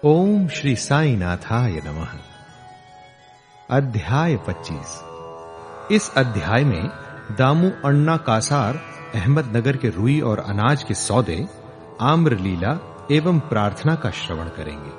ओम श्री साईनाथाय नमः। अध्याय 25। इस अध्याय में दामू अण्णा कासार अहमदनगर के रुई और अनाज के सौदे, आम्र लीला एवं प्रार्थना का श्रवण करेंगे।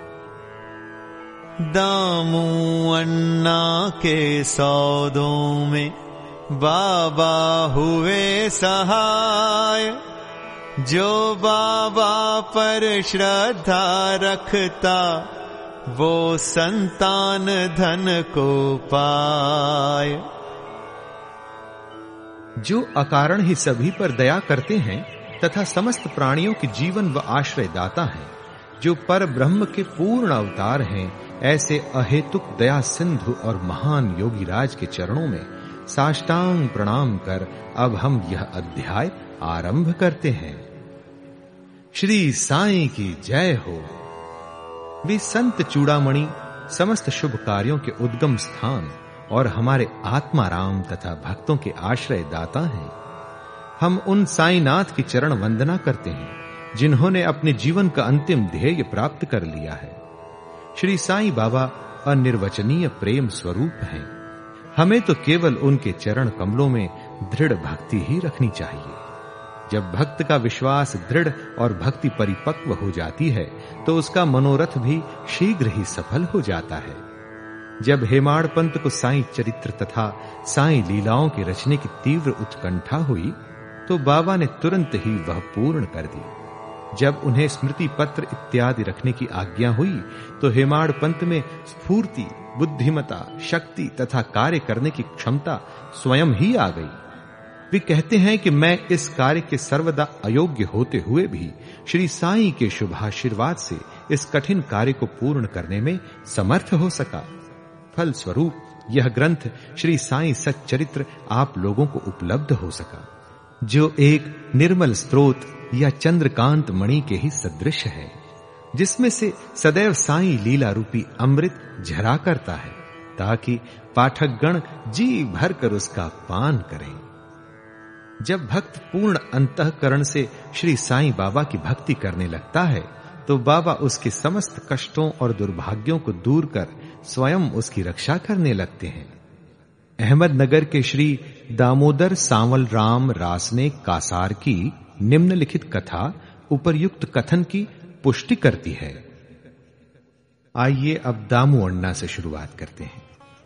दामू अण्णा के सौदों में बाबा हुए सहाय, जो बाबा पर श्रद्धा रखता वो संतान धन को पाए। जो अकारण ही सभी पर दया करते हैं तथा समस्त प्राणियों के जीवन व आश्रय दाता हैं, जो पर ब्रह्म के पूर्ण अवतार हैं, ऐसे अहेतुक दया सिंधु और महान योगी राज के चरणों में साष्टांग प्रणाम कर अब हम यह अध्याय आरंभ करते हैं। श्री साईं की जय हो। वे संत चूड़ामणि समस्त शुभ कार्यों के उद्गम स्थान और हमारे आत्माराम तथा भक्तों के आश्रय दाता हैं। हम उन साईनाथ की चरण वंदना करते हैं, जिन्होंने अपने जीवन का अंतिम ध्येय प्राप्त कर लिया है। श्री साईं बाबा अनिर्वचनीय प्रेम स्वरूप हैं। हमें तो केवल उनके चरण कमलों में दृढ़ भक्ति ही रखनी चाहिए। जब भक्त का विश्वास दृढ़ और भक्ति परिपक्व हो जाती है, तो उसका मनोरथ भी शीघ्र ही सफल हो जाता है। जब हेमाड़ पंत को साईं चरित्र तथा साईं लीलाओं के रचने की तीव्र उत्कंठा हुई, तो बाबा ने तुरंत ही वह पूर्ण कर दी। जब उन्हें स्मृति पत्र इत्यादि रखने की आज्ञा हुई, तो हेमाड़ पंत में स्फूर्ति, बुद्धिमता, शक्ति तथा कार्य करने की क्षमता स्वयं ही आ गई। वे कहते हैं कि मैं इस कार्य के सर्वदा अयोग्य होते हुए भी श्री साईं के शुभाशीर्वाद से इस कठिन कार्य को पूर्ण करने में समर्थ हो सका। फल स्वरूप यह ग्रंथ श्री साईं सच्चरित्र आप लोगों को उपलब्ध हो सका, जो एक निर्मल स्रोत या चंद्रकांत मणि के ही सदृश है, जिसमें से सदैव साईं लीला रूपी अमृत झरा करता है, ताकि पाठकगण जी भरकर उसका पान करें। जब भक्त पूर्ण अंतःकरण से श्री साईं बाबा की भक्ति करने लगता है, तो बाबा उसके समस्त कष्टों और दुर्भाग्यों को दूर कर स्वयं उसकी रक्षा करने लगते हैं। अहमदनगर के श्री दामोदर सांवल राम रासने कासार की निम्नलिखित कथा उपर्युक्त कथन की पुष्टि करती है। आइए अब दामू अण्णा से शुरुआत करते हैं।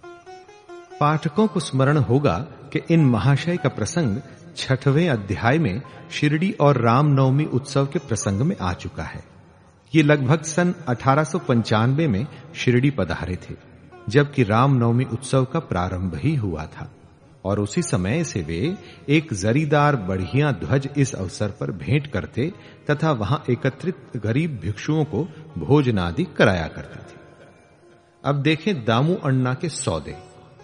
पाठकों को स्मरण होगा कि इन महाशय का प्रसंग 6वें अध्याय में शिरडी और रामनवमी उत्सव के प्रसंग में आ चुका है। ये लगभग सन 1895 में शिरडी पधारे थे, जबकि रामनवमी उत्सव का प्रारंभ ही हुआ था, और उसी समय से वे एक जरीदार बढ़िया ध्वज इस अवसर पर भेंट करते तथा वहां एकत्रित गरीब भिक्षुओं को भोजन आदि कराया करते थे। अब देखें दामू अण्णा के सौदे।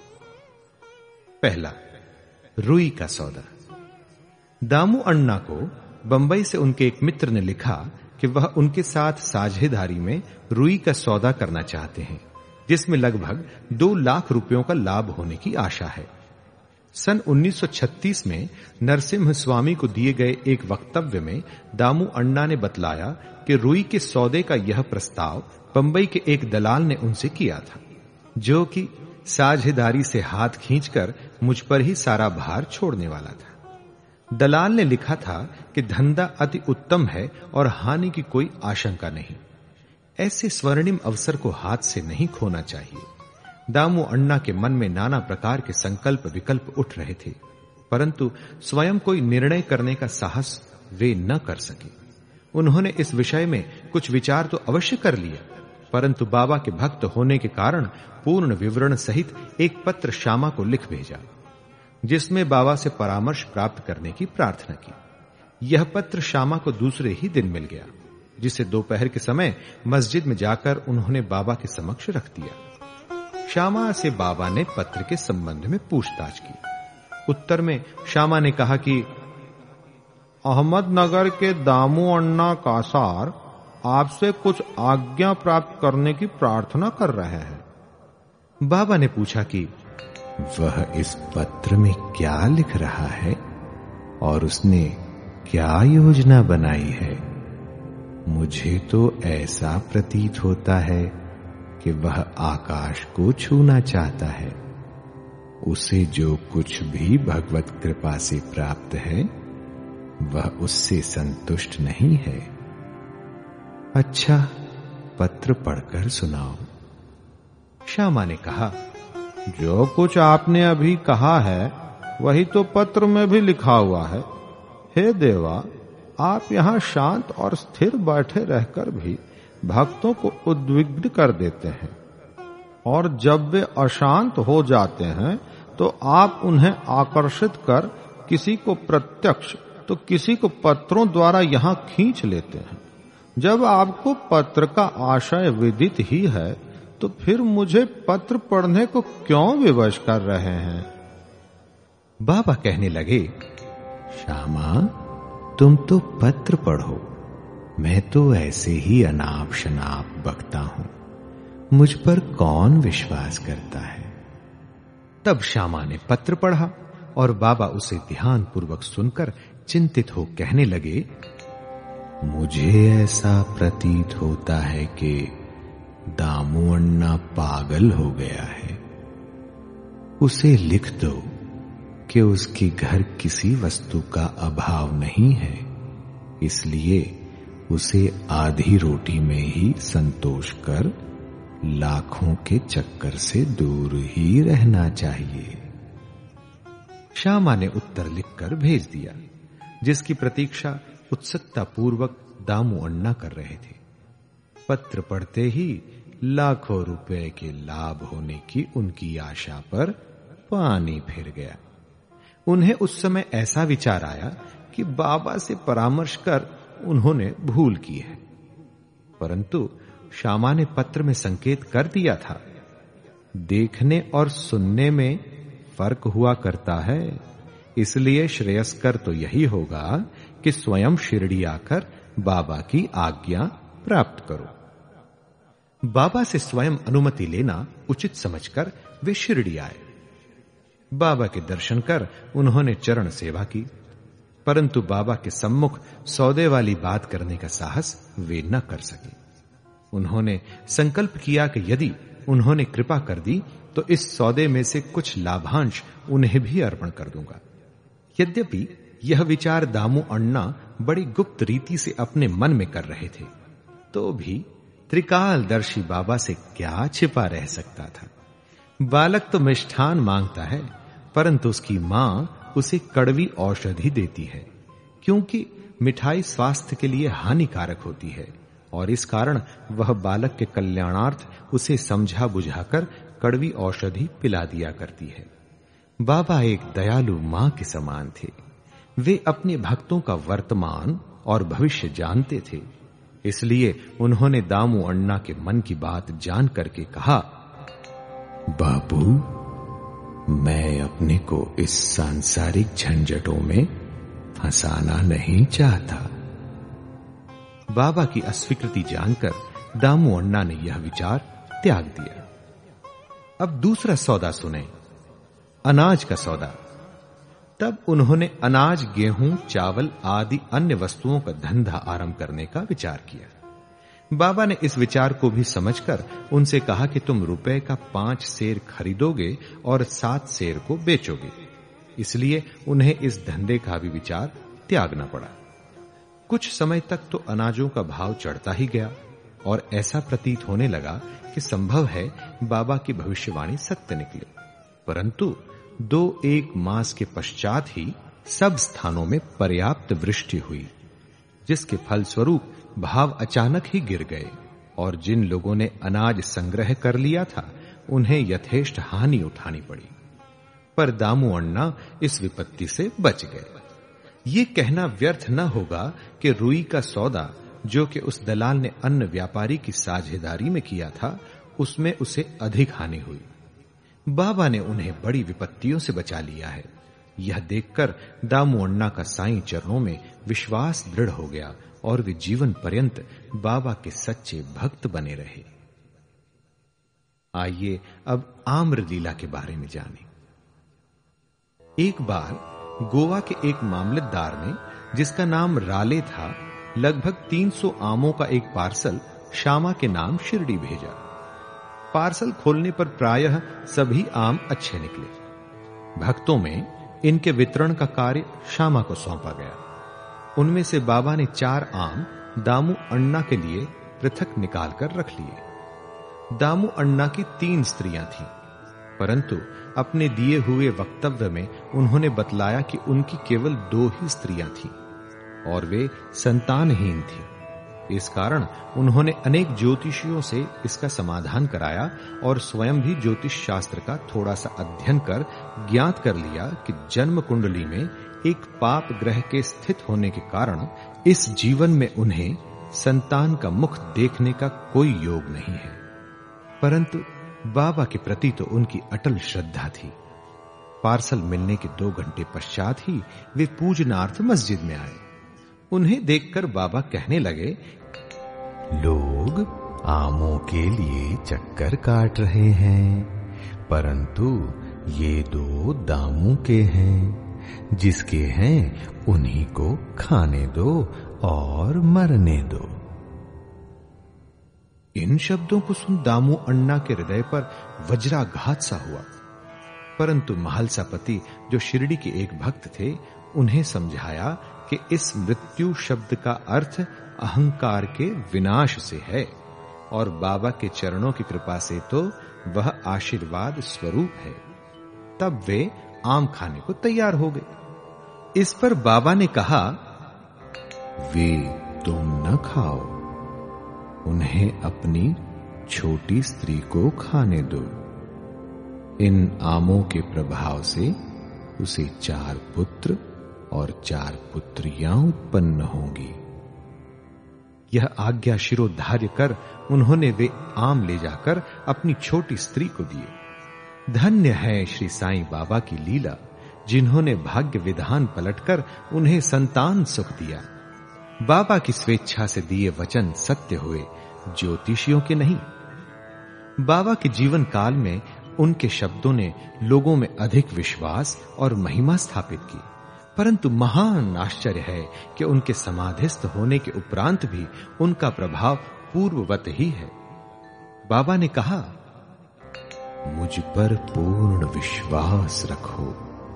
पहला, रुई का सौदा। दामू अण्णा को बंबई से उनके एक मित्र ने लिखा कि वह उनके साथ साझेदारी में रुई का सौदा करना चाहते हैं, जिसमें लगभग 2 लाख रुपयों का लाभ होने की आशा है। सन 1936 में नरसिम्हा स्वामी को दिए गए एक वक्तव्य में दामू अण्णा ने बतलाया कि रुई के सौदे का यह प्रस्ताव बंबई के एक दलाल ने उनसे किया था, जो कि साझेदारी से हाथ खींचकर मुझ पर ही सारा भार छोड़ने वाला था। दलाल ने लिखा था कि धंधा अति उत्तम है और हानि की कोई आशंका नहीं। ऐसे स्वर्णिम अवसर को हाथ से नहीं खोना चाहिए। दामू अण्णा के मन में नाना प्रकार के संकल्प विकल्प उठ रहे थे, परंतु स्वयं कोई निर्णय करने का साहस वे न कर सके। उन्होंने इस विषय में कुछ विचार तो अवश्य कर लिया, परंतु बाबा के भक्त होने के कारण पूर्ण विवरण सहित एक पत्र श्यामा को लिख भेजा, जिसमें बाबा से परामर्श प्राप्त करने की प्रार्थना की। यह पत्र श्यामा को दूसरे ही दिन मिल गया, जिसे दोपहर के समय मस्जिद में जाकर उन्होंने बाबा के समक्ष रख दिया। श्यामा से बाबा ने पत्र के संबंध में पूछताछ की। उत्तर में श्यामा ने कहा कि अहमदनगर के दामू अण्णा कासार आपसे कुछ आज्ञा प्राप्त करने की प्रार्थना कर रहे हैं। बाबा ने पूछा कि वह इस पत्र में क्या लिख रहा है और उसने क्या योजना बनाई है। मुझे तो ऐसा प्रतीत होता है कि वह आकाश को छूना चाहता है। उसे जो कुछ भी भगवत कृपा से प्राप्त है वह उससे संतुष्ट नहीं है। अच्छा, पत्र पढ़कर सुनाओ। श्यामा ने कहा, जो कुछ आपने अभी कहा है वही तो पत्र में भी लिखा हुआ है। हे देवा, आप यहां शांत और स्थिर बैठे रहकर भी भक्तों को उद्विग्न कर देते हैं, और जब वे अशांत हो जाते हैं तो आप उन्हें आकर्षित कर किसी को प्रत्यक्ष तो किसी को पत्रों द्वारा यहां खींच लेते हैं। जब आपको पत्र का आशय विदित ही है तो फिर मुझे पत्र पढ़ने को क्यों विवश कर रहे हैं? बाबा कहने लगे, श्यामा, तुम तो पत्र पढ़ो, मैं तो ऐसे ही अनाप शनाप बकता हूं, मुझ पर कौन विश्वास करता है। तब श्यामा ने पत्र पढ़ा और बाबा उसे ध्यान पूर्वक सुनकर चिंतित हो कहने लगे, मुझे ऐसा प्रतीत होता है कि दामू अन्ना पागल हो गया है। उसे लिख दो कि उसके घर किसी वस्तु का अभाव नहीं है, इसलिए उसे आधी रोटी में ही संतोष कर लाखों के चक्कर से दूर ही रहना चाहिए। श्यामा ने उत्तर लिखकर भेज दिया, जिसकी प्रतीक्षा उत्सुकता पूर्वक दामू अन्ना कर रहे थे। पत्र पढ़ते ही लाखों रुपए के लाभ होने की उनकी आशा पर पानी फिर गया। उन्हें उस समय ऐसा विचार आया कि बाबा से परामर्श कर उन्होंने भूल की है, परंतु श्यामा ने पत्र में संकेत कर दिया था, देखने और सुनने में फर्क हुआ करता है, इसलिए श्रेयस्कर तो यही होगा कि स्वयं शिरडी आकर बाबा की आज्ञा प्राप्त करो। बाबा से स्वयं अनुमति लेना उचित समझकर वे शिरडी आए। बाबा के दर्शन कर उन्होंने चरण सेवा की, परंतु बाबा के सम्मुख सौदे वाली बात करने का साहस वे न कर सके। उन्होंने संकल्प किया कि यदि उन्होंने कृपा कर दी तो इस सौदे में से कुछ लाभांश उन्हें भी अर्पण कर दूंगा। यद्यपि यह विचार दामू अन्ना बड़ी गुप्त रीति से अपने मन में कर रहे थे, तो भी त्रिकालदर्शी बाबा से क्या छिपा रह सकता था। बालक तो मिष्ठान मांगता है, परंतु उसकी मां उसे कड़वी औषधि देती है, क्योंकि मिठाई स्वास्थ्य के लिए हानिकारक होती है, और इस कारण वह बालक के कल्याणार्थ उसे समझा बुझाकर कड़वी औषधि पिला दिया करती है। बाबा एक दयालु मां के समान थे। वे अपने भक्तों का वर्तमान और भविष्य जानते थे, इसलिए उन्होंने दामू अन्ना के मन की बात जान करके कहा, बाबू, मैं अपने को इस सांसारिक झंझटों में फंसाना नहीं चाहता। बाबा की अस्वीकृति जानकर दामू अन्ना ने यह विचार त्याग दिया। अब दूसरा सौदा सुने, अनाज का सौदा। तब उन्होंने अनाज, गेहूं, चावल आदि अन्य वस्तुओं का धंधा आरंभ करने का विचार किया। बाबा ने इस विचार को भी समझकर उनसे कहा कि तुम रुपए का 5 सेर खरीदोगे और 7 सेर को बेचोगे, इसलिए उन्हें इस धंधे का भी विचार त्यागना पड़ा। कुछ समय तक तो अनाजों का भाव चढ़ता ही गया और ऐसा प्रतीत होने लगा कि संभव है बाबा की भविष्यवाणी सत्य निकले, परंतु 2-1 मास के पश्चात ही सब स्थानों में पर्याप्त वृष्टि हुई, जिसके फलस्वरूप भाव अचानक ही गिर गए और जिन लोगों ने अनाज संग्रह कर लिया था उन्हें यथेष्ट हानि उठानी पड़ी। पर दामू अन्ना इस विपत्ति से बच गए। ये कहना व्यर्थ न होगा कि रुई का सौदा जो कि उस दलाल ने अन्य व्यापारी की साझेदारी में किया था, उसमें उसे अधिक हानि हुई। बाबा ने उन्हें बड़ी विपत्तियों से बचा लिया है। यह देखकर दामू अन्ना का साईं चरणों में विश्वास दृढ़ हो गया और वे जीवन पर्यंत बाबा के सच्चे भक्त बने रहे। आइए अब आम्र लीला के बारे में जानें। एक बार गोवा के एक मामलतदार ने, जिसका नाम राले था, लगभग 300 आमों का एक पार्सल श्यामा के नाम शिरडी भेजा। पार्सल खोलने पर प्रायः सभी आम अच्छे निकले। भक्तों में इनके वितरण का कार्य श्यामा को सौंपा गया। उनमें से बाबा ने 4 आम दामू अण्णा के लिए पृथक निकालकर रख लिए। दामू अण्णा की 3 स्त्रियां थीं, परंतु अपने दिए हुए वक्तव्य में उन्होंने बतलाया कि उनकी केवल 2 ही स्त्रियां थीं और वे संतानहीन थीं। इस कारण उन्होंने अनेक ज्योतिषियों से इसका समाधान कराया और स्वयं भी ज्योतिष शास्त्र का थोड़ा सा अध्ययन कर ज्ञात कर लिया कि जन्म कुंडली में एक पाप ग्रह के स्थित होने के कारण इस जीवन में उन्हें संतान का मुख देखने का कोई योग नहीं है। परंतु बाबा के प्रति तो उनकी अटल श्रद्धा थी। पार्सल मिलने के 2 घंटे पश्चात ही वे पूजनार्थ मस्जिद में आए। उन्हें देखकर बाबा कहने लगे, लोग आमों के लिए चक्कर काट रहे हैं, परंतु ये 2 दामू के हैं। जिसके हैं उन्हीं को खाने दो और मरने दो। इन शब्दों को सुन दामू अण्णा के हृदय पर वज्राघात सा हुआ, परंतु महालसापति जो शिरडी के एक भक्त थे, उन्हें समझाया कि इस मृत्यु शब्द का अर्थ अहंकार के विनाश से है और बाबा के चरणों की कृपा से तो वह आशीर्वाद स्वरूप है। तब वे आम खाने को तैयार हो गए। इस पर बाबा ने कहा, वे तुम न खाओ, उन्हें अपनी छोटी स्त्री को खाने दो। इन आमों के प्रभाव से उसे 4 पुत्र और 4 पुत्रियां उत्पन्न होंगी। यह आज्ञा शिरोधार्य कर उन्होंने वे आम ले जाकर अपनी छोटी स्त्री को दिए। धन्य है श्री साईं बाबा की लीला, जिन्होंने भाग्य विधान पलटकर उन्हें संतान सुख दिया। बाबा की स्वेच्छा से दिए वचन सत्य हुए, ज्योतिषियों के नहीं। बाबा के जीवन काल में उनके शब्दों ने लोगों में अधिक विश्वास और महिमा स्थापित की, परंतु महान आश्चर्य है कि उनके समाधिस्थ होने के उपरांत भी उनका प्रभाव पूर्ववत ही है। बाबा ने कहा, मुझ पर पूर्ण विश्वास रखो।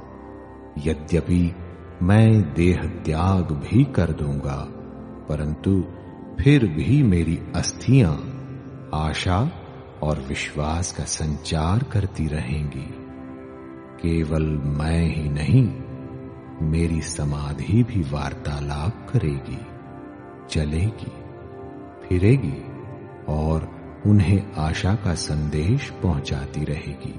यद्यपि मैं देह त्याग भी कर दूंगा, परंतु फिर भी मेरी अस्थियां आशा और विश्वास का संचार करती रहेंगी। केवल मैं ही नहीं, मेरी समाधि भी वार्तालाप करेगी, चलेगी, फिरेगी और उन्हें आशा का संदेश पहुंचाती रहेगी।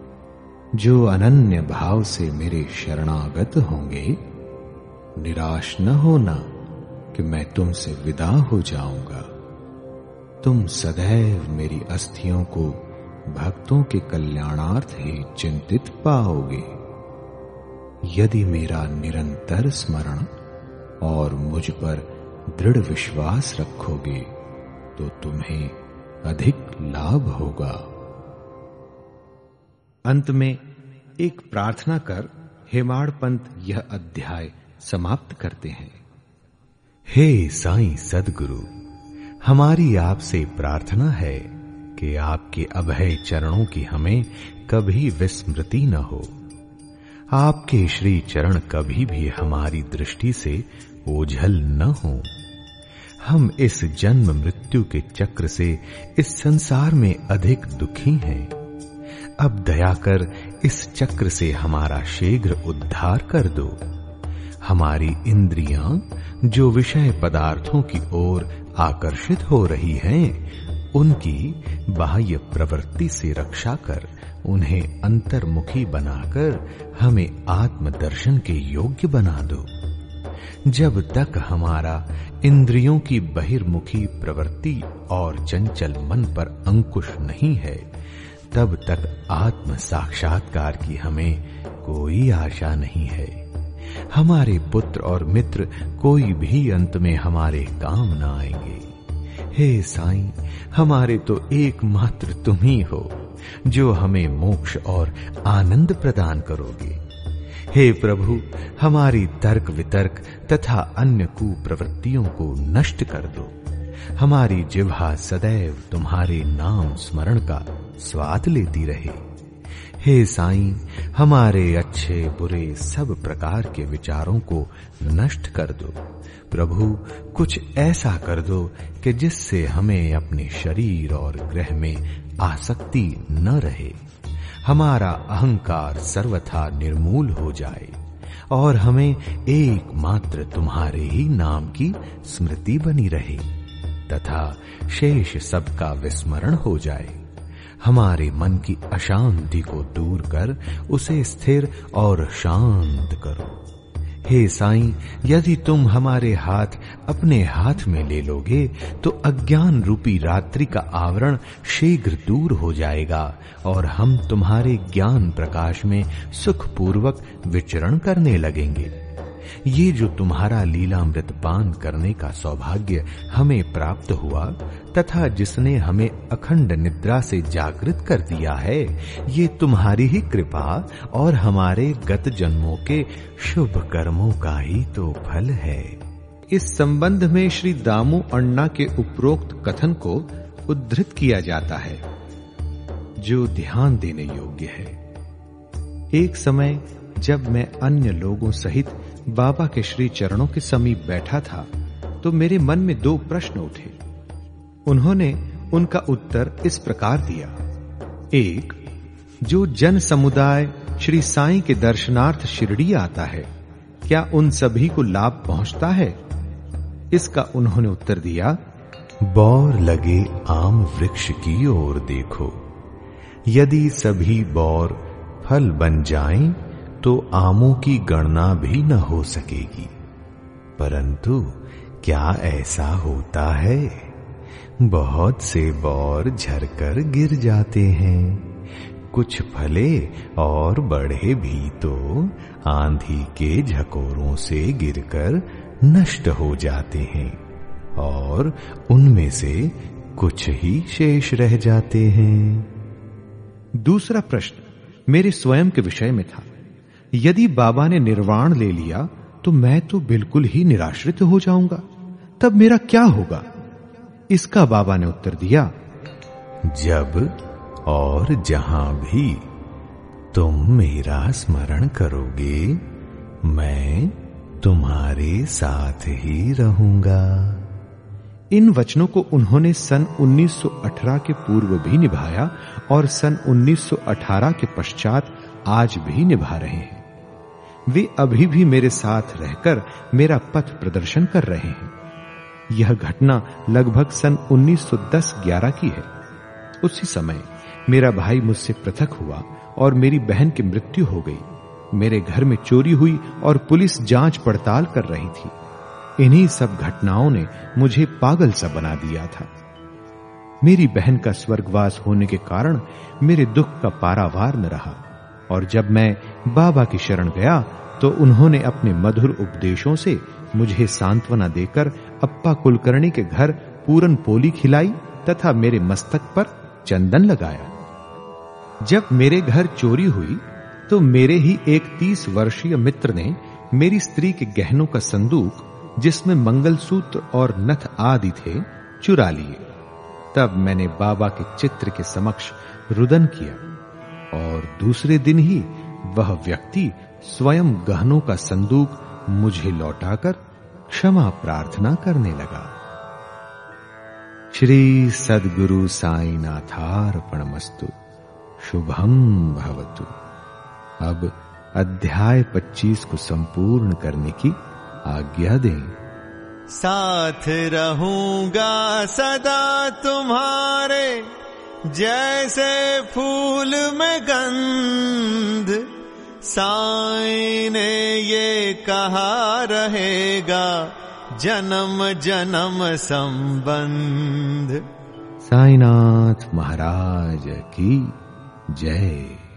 जो अनन्य भाव से मेरे शरणागत होंगे, निराश न होना कि मैं तुमसे विदा हो जाऊंगा। तुम सदैव मेरी अस्थियों को भक्तों के कल्याणार्थ ही चिंतित पाओगे। यदि मेरा निरंतर स्मरण और मुझ पर दृढ़ विश्वास रखोगे तो तुम्हें अधिक लाभ होगा। अंत में एक प्रार्थना कर हेमाड़ पंत यह अध्याय समाप्त करते हैं। हे साईं सद्गुरु, हमारी आपसे प्रार्थना है कि आपके अभय चरणों की हमें कभी विस्मृति न हो। आपके श्री चरण कभी भी हमारी दृष्टि से ओझल न हो। हम इस जन्म मृत्यु के चक्र से इस संसार में अधिक दुखी हैं। अब दया कर इस चक्र से हमारा शीघ्र उद्धार कर दो। हमारी इंद्रियां जो विषय पदार्थों की ओर आकर्षित हो रही हैं, उनकी बाह्य प्रवृत्ति से रक्षा कर उन्हें अंतर्मुखी बनाकर हमें आत्मदर्शन के योग्य बना दो। जब तक हमारा इंद्रियों की बहिर्मुखी प्रवृत्ति और चंचल मन पर अंकुश नहीं है, तब तक आत्म साक्षात्कार की हमें कोई आशा नहीं है। हमारे पुत्र और मित्र कोई भी अंत में हमारे काम न आएंगे। हे साईं, हमारे तो एकमात्र तुम ही हो जो हमें मोक्ष और आनंद प्रदान करोगे। हे प्रभु, हमारी तर्क वितर्क तथा अन्य कुप्रवृत्तियों को नष्ट कर दो। हमारी जिह्वा सदैव तुम्हारे नाम स्मरण का स्वाद लेती रहे। हे साईं, हमारे अच्छे बुरे सब प्रकार के विचारों को नष्ट कर दो। प्रभु, कुछ ऐसा कर दो कि जिससे हमें अपने शरीर और ग्रह में आसक्ति न रहे, हमारा अहंकार सर्वथा निर्मूल हो जाए और हमें एकमात्र तुम्हारे ही नाम की स्मृति बनी रहे तथा शेष सबका विस्मरण हो जाए। हमारे मन की अशांति को दूर कर उसे स्थिर और शांत करो। हे साईं, यदि तुम हमारे हाथ अपने हाथ में ले लोगे तो अज्ञान रूपी रात्रि का आवरण शीघ्र दूर हो जाएगा और हम तुम्हारे ज्ञान प्रकाश में सुखपूर्वक विचरण करने लगेंगे। ये जो तुम्हारा लीलामृत पान करने का सौभाग्य हमें प्राप्त हुआ तथा जिसने हमें अखंड निद्रा से जागृत कर दिया है, ये तुम्हारी ही कृपा और हमारे गत जन्मों के शुभ कर्मों का ही तो फल है। इस संबंध में श्री दामू अण्णा के उपरोक्त कथन को उद्धृत किया जाता है, जो ध्यान देने योग्य है। एक समय जब मैं अन्य लोगों सहित बाबा के श्री चरणों के समीप बैठा था तो मेरे मन में दो प्रश्न उठे। उन्होंने उनका उत्तर इस प्रकार दिया। एक, जो जन समुदाय श्री साईं के दर्शनार्थ शिरडी आता है, क्या उन सभी को लाभ पहुंचता है? इसका उन्होंने उत्तर दिया, बौर लगे आम वृक्ष की ओर देखो। यदि सभी बौर फल बन जाएं तो आमों की गणना भी न हो सकेगी। परंतु क्या ऐसा होता है? बहुत से बौर झरकर गिर जाते हैं। कुछ फले और बढ़े भी तो आंधी के झकोरों से गिरकर नष्ट हो जाते हैं और उनमें से कुछ ही शेष रह जाते हैं। दूसरा प्रश्न मेरे स्वयं के विषय में था। यदि बाबा ने निर्वाण ले लिया तो मैं तो बिल्कुल ही निराश्रित हो जाऊंगा, तब मेरा क्या होगा? इसका बाबा ने उत्तर दिया, जब और जहां भी तुम मेरा स्मरण करोगे, मैं तुम्हारे साथ ही रहूंगा। इन वचनों को उन्होंने सन 1918 के पूर्व भी निभाया और सन 1918 के पश्चात आज भी निभा रहे हैं। वे अभी भी मेरे साथ रहकर मेरा पथ प्रदर्शन कर रहे हैं। यह घटना लगभग सन 1910-11 की है। उसी समय मेरा भाई मुझसे पृथक हुआ और मेरी बहन की मृत्यु हो गई। मेरे घर में चोरी हुई और पुलिस जांच पड़ताल कर रही थी। इन्हीं सब घटनाओं ने मुझे पागल सा बना दिया था। मेरी बहन का स्वर्गवास होने के कारण मेरे दुख का पारावार न रहा और जब मैं बाबा की शरण गया तो उन्होंने अपने मधुर उपदेशों से मुझे सांत्वना देकर अप्पा कुलकर्णी के घर पूरन पोली खिलाई तथा मेरे मस्तक पर चंदन लगाया। जब मेरे घर चोरी हुई तो मेरे ही एक 30 वर्षीय मित्र ने मेरी स्त्री के गहनों का संदूक, जिसमें मंगलसूत्र और नथ आदि थे, चुरा लिए। तब मैंने बाबा के चित्र के समक्ष रुदन किया और दूसरे दिन ही वह व्यक्ति स्वयं गहनों का संदूक मुझे लौटाकर क्षमा प्रार्थना करने लगा। श्री सद्गुरु साईनाथार्पणमस्तु। शुभम भवतु। अब अध्याय 25 को संपूर्ण करने की आज्ञा दें। साथ रहूंगा सदा तुम्हारे, जैसे फूल में गंध। साईं ने ये कहा रहेगा जन्म जन्म संबंध। साईनाथ महाराज की जय।